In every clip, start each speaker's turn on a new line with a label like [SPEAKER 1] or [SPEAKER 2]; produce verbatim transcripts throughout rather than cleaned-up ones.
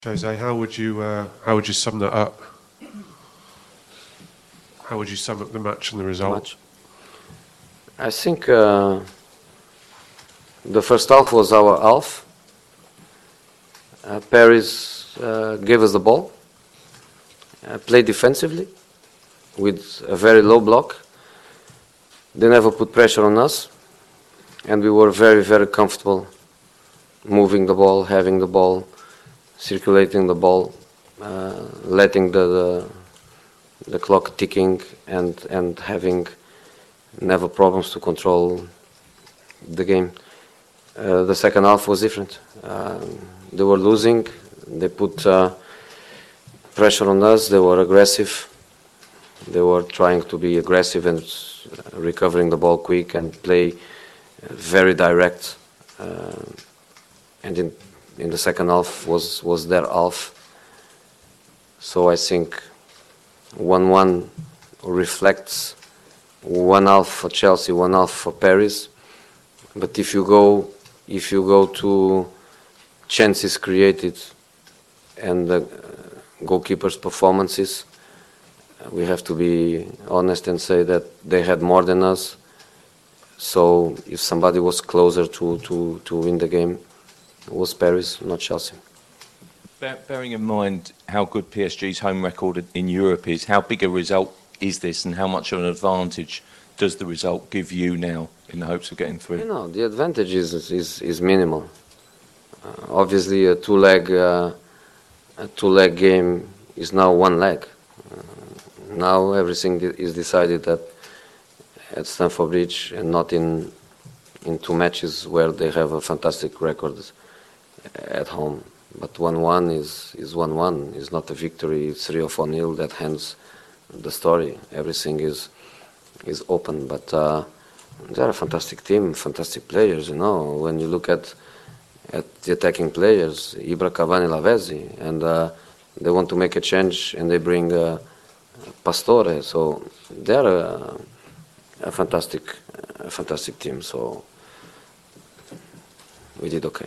[SPEAKER 1] Jose, how would you uh, how would you sum that up? How would you sum up the match and the result?
[SPEAKER 2] Match. I think uh, the first half was our half. Uh, Paris uh, gave us the ball, uh, played defensively with a very low block. They never put pressure on us, and we were very, very comfortable moving the ball, having the ball, circulating the ball, uh, letting the, the the clock ticking, and and having never problems to control the game. Uh, the second half was different. Uh, they were losing. They put uh, pressure on us. They were aggressive. They were trying to be aggressive and recovering the ball quick and play very direct. Uh, and in in the second half was was their half. So I think one one reflects one half for Chelsea, one half for Paris. But if you go if you go to chances created and the goalkeepers' performances, we have to be honest and say that they had more than us. So if somebody was closer to, to, to win the game, it was Paris, not Chelsea.
[SPEAKER 3] Bearing in mind how good P S G's home record in Europe is, how big a result is this, and how much of an advantage does the result give you now in the hopes of getting through?
[SPEAKER 2] You know, the advantage is is, is minimal. Uh, obviously, a two-leg uh, a two-leg game is now one leg. Uh, now everything is decided at at Stamford Bridge and not in in two matches where they have a fantastic record at home. But one one is is one one. It's not a victory. It's three or four nil that ends the story. Everything is is open. But uh, they're a fantastic team, fantastic players. You know, when you look at at the attacking players, Ibra, Cavani, Lavezzi, and uh, they want to make a change, and they bring uh, Pastore. So they're a, a fantastic, a fantastic team. So we did okay.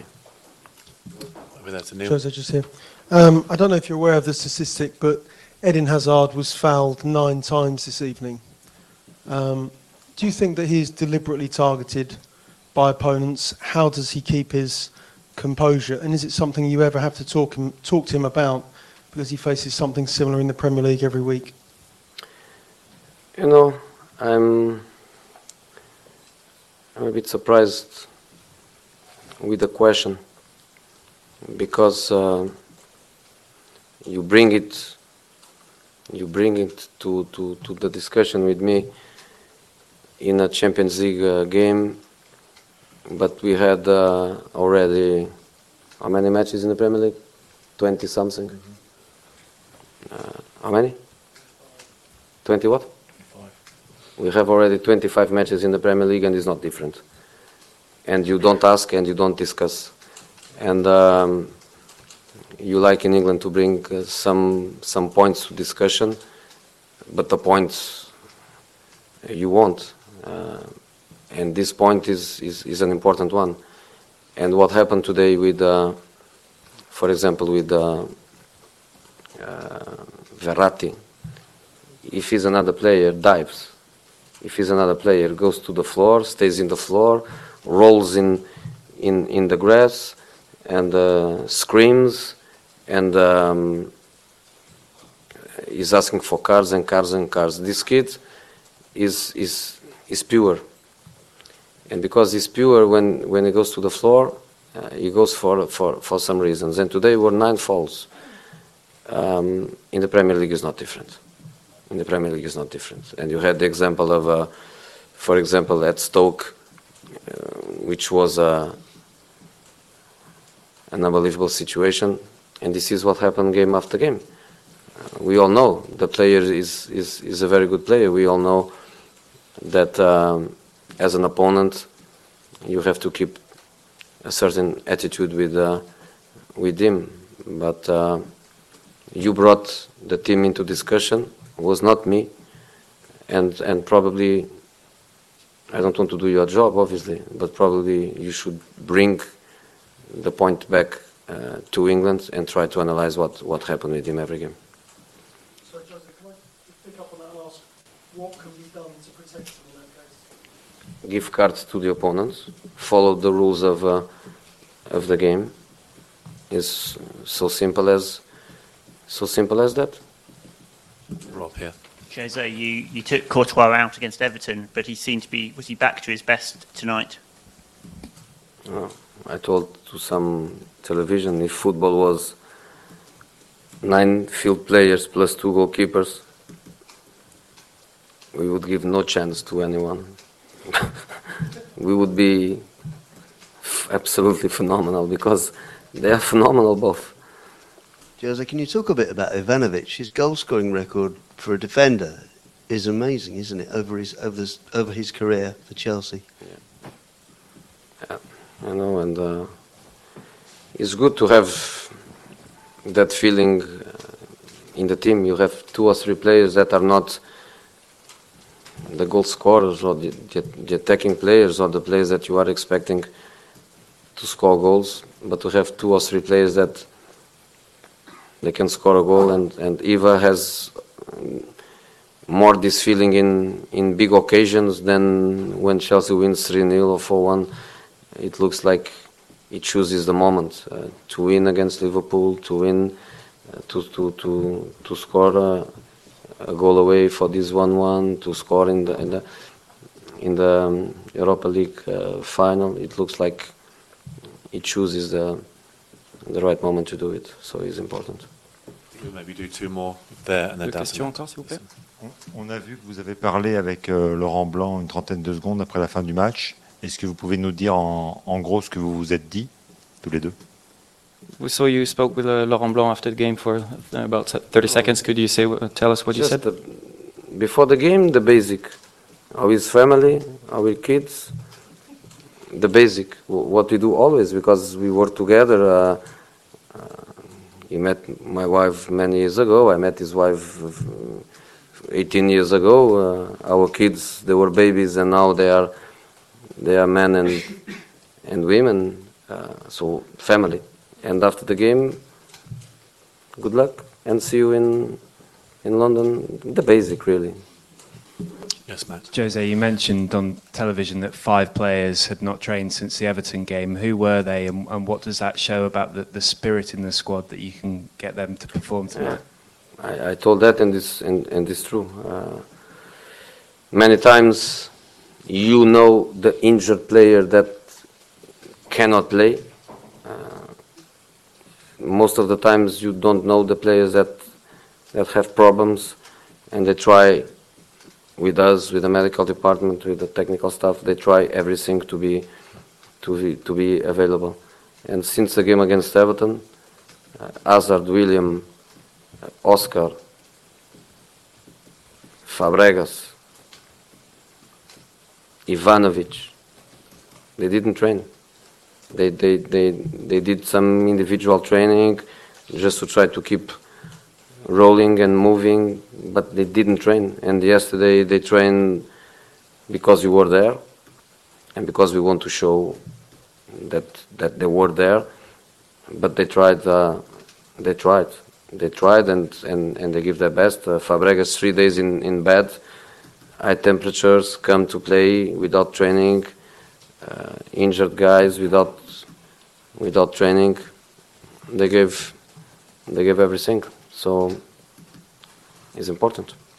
[SPEAKER 4] Jose, just here. Um, I don't know if you're aware of the statistic, but Eden Hazard was fouled nine times this evening. Um, do you think that he's deliberately targeted by opponents? How does he keep his composure? And is it something you ever have to talk, him, talk to him about, because he faces something similar in the Premier League every week?
[SPEAKER 2] You know, I'm, I'm a bit surprised with the question, because uh, you bring it, you bring it to, to, to the discussion with me in a Champions League uh, game, but we had uh, already how many matches in the Premier League? Twenty something. Mm-hmm. uh, how many? Twenty what? Five. We have already twenty-five matches in the Premier League, and it's not different. And you don't ask and you don't discuss. And um, you like in England to bring uh, some some points to discussion, but the points you want, uh, and this point is, is is an important one. And what happened today with, uh, for example, with uh, uh, Verratti, if he's another player, dives. If he's another player, goes to the floor, stays in the floor, rolls in in in the grass, and uh, screams, and um, is asking for cars and cars and cars. This kid is is is pure, and because he's pure, when when he goes to the floor, uh, he goes for for for some reasons. And today were nine fouls. Um, in the Premier League is not different. In the Premier League is not different. And you had the example of, uh, for example, at Stoke, uh, which was a an unbelievable situation, and this is what happened game after game. Uh, we all know the player is, is, is a very good player. We all know that um, as an opponent, you have to keep a certain attitude with uh, with him. But uh, you brought the team into discussion. It was not me, and and probably I don't want to do your job, obviously, but probably you should bring the point back uh, to England and try to analyze what, what happened with him every game.
[SPEAKER 4] So, Joseph, can I just pick up on that and ask, what can be done to protect him in that case?
[SPEAKER 2] Give cards to the opponents, follow the rules of, uh, of the game. It's so simple as, so simple as that.
[SPEAKER 5] Rob here.
[SPEAKER 6] Jose, you, you took Courtois out against Everton, but he seemed to be, was he back to his best tonight?
[SPEAKER 2] Uh, I told to some television, if football was nine field players plus two goalkeepers, we would give no chance to anyone. We would be f- absolutely phenomenal, because they are phenomenal both.
[SPEAKER 7] Jose, can you talk a bit about Ivanovic? His goal-scoring record for a defender is amazing, isn't it? Over his over his, over his career for Chelsea.
[SPEAKER 2] Yeah, I know, and uh, it's good to have that feeling uh, in the team. You have two or three players that are not the goal scorers or the, the, the attacking players or the players that you are expecting to score goals, but to have two or three players that they can score a goal, and, and Eva has more this feeling in, in big occasions than when Chelsea wins three nil or four one. It looks like he chooses the moment uh, to win against Liverpool, to win, uh, to, to, to, to score a, a goal away for this one one, to score in the, in the, in the um, Europa League uh, final. It looks like he chooses the, the right moment to do it, so it's important.
[SPEAKER 5] We'll maybe do two more there and then
[SPEAKER 8] Deux
[SPEAKER 5] down
[SPEAKER 8] questions
[SPEAKER 5] to-
[SPEAKER 8] encore, s'il vous plaît.
[SPEAKER 9] On a vu que vous avez parlé avec euh, Laurent Blanc une trentaine de secondes après la fin du match. Est-ce que vous pouvez nous dire en, en gros ce que vous vous êtes dit, tous les deux?
[SPEAKER 8] We saw you spoke with uh, Laurent Blanc after the game for uh, about thirty seconds. Could you say, uh, tell us what you
[SPEAKER 2] Just
[SPEAKER 8] said?
[SPEAKER 2] the- before the game, the basic. How is family? How are kids? The basic. wh- What we do always, because we work together. Uh, uh, he met my wife many years ago. I met his wife uh, eighteen years ago. Uh, our kids, they were babies, and now they are they are men and and women. Uh, so family. And after the game, good luck and see you in in London. The basic, really.
[SPEAKER 5] Yes, Matt.
[SPEAKER 10] Jose, you mentioned on television that five players had not trained since the Everton game. Who were they, and, and what does that show about the, the spirit in the squad that you can get them to perform tonight?
[SPEAKER 2] I, I told that, and this and, and it's true. Uh, many times, you know the injured player that cannot play. Uh, most of the times, you don't know the players that that have problems, and they try. With us, with the medical department, with the technical staff, they try everything to be to be, to be available. And since the game against Everton, uh, Hazard, William, uh, Oscar, Fabregas, Ivanovic, they didn't train. They, they, they, they did some individual training just to try to keep rolling and moving, but they didn't train. And yesterday they trained because we were there and because we want to show that that they were there. But they tried. Uh, they tried. They tried and, and, and they give their best. Uh, Fabregas three days in, in bed, high temperatures, come to play without training. Uh, injured guys without without training. They gave they gave everything. So it's important.